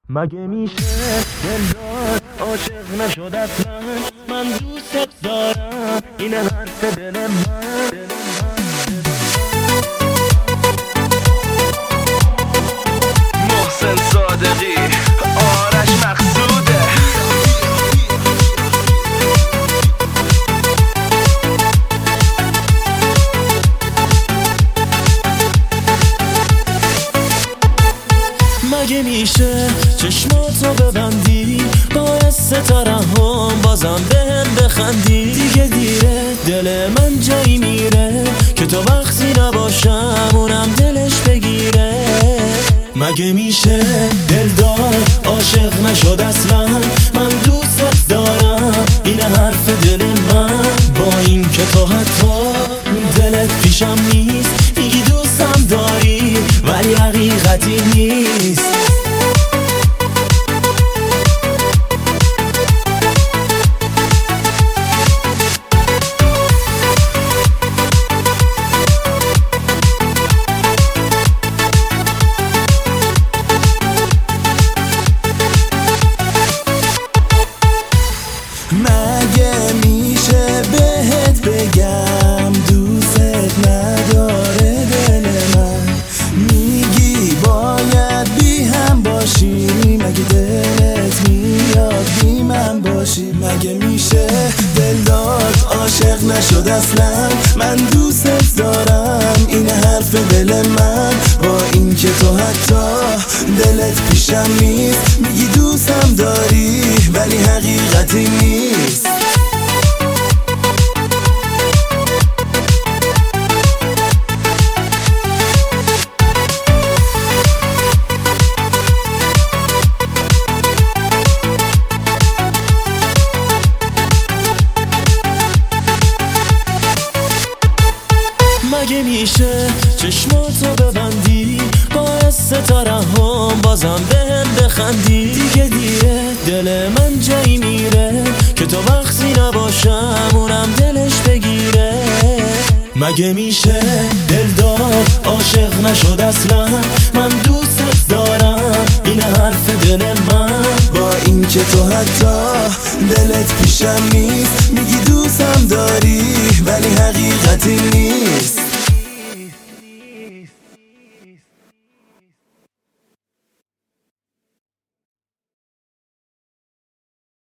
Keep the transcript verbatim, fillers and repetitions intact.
مگه میشه دلدار عاشق نشد اصلا؟ من دوست دارم، این حرف دل من. محسن صادقی، آرش مقصوده. مگه میشه چشماتو ببندی باعث سترهم بازم بهم بخندی؟ دیگه دیره دل من جایی میره که تو وقتی نباشم اونم دلش بگیره. مگه میشه دلدار عاشق نشد اصلا؟ من دوست دارم، این حرف دل من. با این که تو حتی دلت پیشم نیست، میگی دوستم داری ولی حقیقتی نیست. مگه میشه بهت بگم دوست نداره دل من؟ میگی باید بی هم باشی، مگه دلت میاد بی من باشی؟ مگه میشه دلدار عاشق نشد اصلا؟ من دوست دارم، این حرف دل من. با این که تو حتی دلت پیشم نیست، میگی دوستم داری ولی حقیقتی نیست. مگه میشه چشماتو ببندی باعث سترهم بازم بهم بخندی؟ دیگه دیره دل من جایی میره که تو وقتی نباشم اونم دلش بگیره. مگه میشه دلدار عاشق نشد اصلا؟ من دوست دارم، این حرف دل من. با این که تو حتی دلت پیشم نیست، میگی دوستم داری ولی حقیقتی نیست.